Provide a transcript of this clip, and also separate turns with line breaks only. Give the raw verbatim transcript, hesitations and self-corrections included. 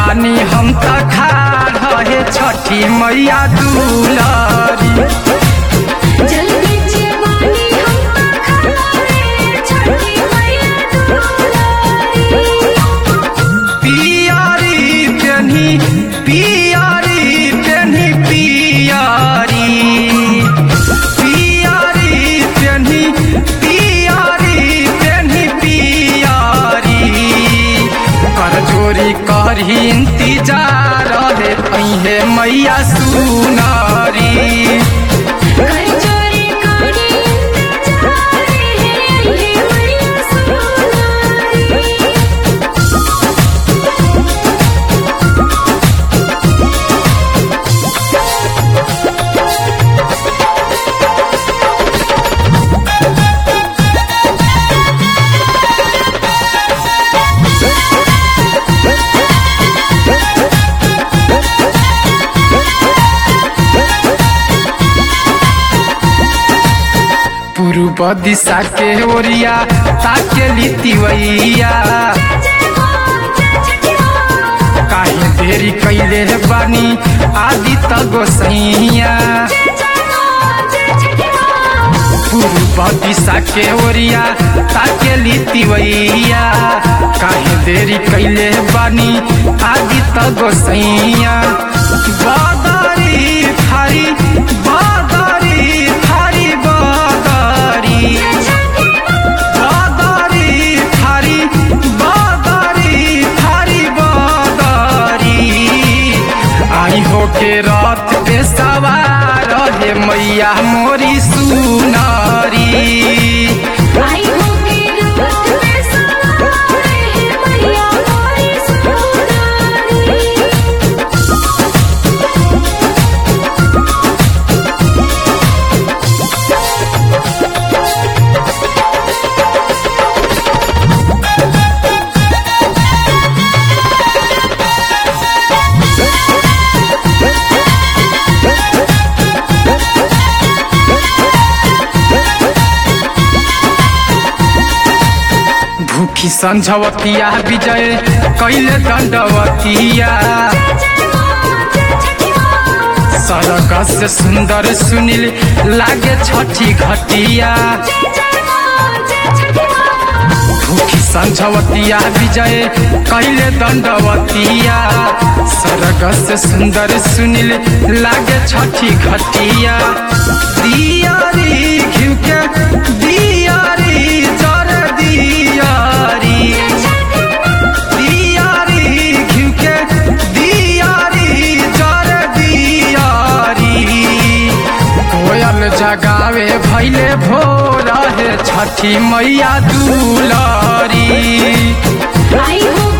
बानी हम त खाड़ हे छठी मैया दुलारी।
जल्दी चेवानी हम खड़े छठी मैया दुलारी।
पियारी पेन्ही पियारी पेन्ही पियारी पियारी पेन्ही पियारी पेन्ही पियारी कर जोरी करही इंतजार रे अहे मैया सुनारी।
कर चोरी करी इंतजार है ये मैया सुनारी।
पूर्व दिशा के ओरिया ताके लितिवैया काहे देरी कैले बानी आदि त गोसैया। पूर्व दिशा के ओरिया ताके लितिवैया काहे देरी कैले बानी आदि त गोसैया। बादारी थारी बादारी थारी बादारी बादारी थारी बादारी थारी बादारी आई हो के रथ पे सवार हे मैया मोरी सुनारी।
आई हो के रथ पे सवार है मैया मोरी सुनारी।
भूखी संझवतिया विजय कैले दंडवतिया सड़क से सुंदर सुनील लागे छठी घटिया। भूखी संझवतिया विजय कैले दंडवतिया सड़क से सुंदर सुनील लागे छठी घटिया। दियारी घिउ के दियारी जर दियारी दियारी घिउ के दियारी जर दियारी कोयल जगावे भैले भोर हे छठी मैया दुलारी।
आई हो